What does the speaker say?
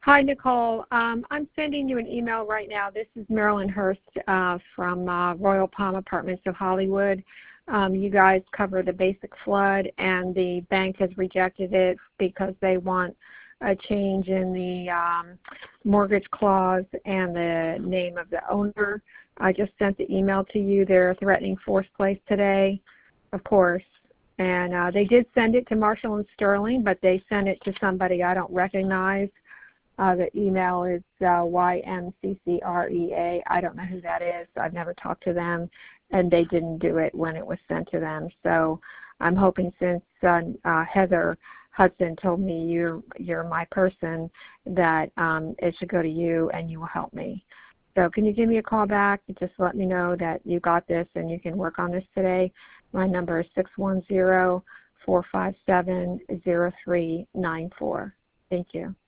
Hi, Nicole. I'm sending you an email right now. This is Marilyn Hurst from Royal Palm Apartments of Hollywood. You guys cover the basic flood, and the bank has rejected it because they want a change in the mortgage clause and the name of the owner. I just sent the email to you. They're threatening forced place today, of course. And they did send it to Marshall and Sterling, but they sent it to somebody I don't recognize. The email is YMCCREA. I don't know who that is. I've never talked to them, and they didn't do it when it was sent to them. So I'm hoping, since Heather Hudson told me you're my person, that it should go to you and you will help me. So can you give me a call back and just let me know that you got this and you can work on this today? My number is 610-457-0394. Thank you.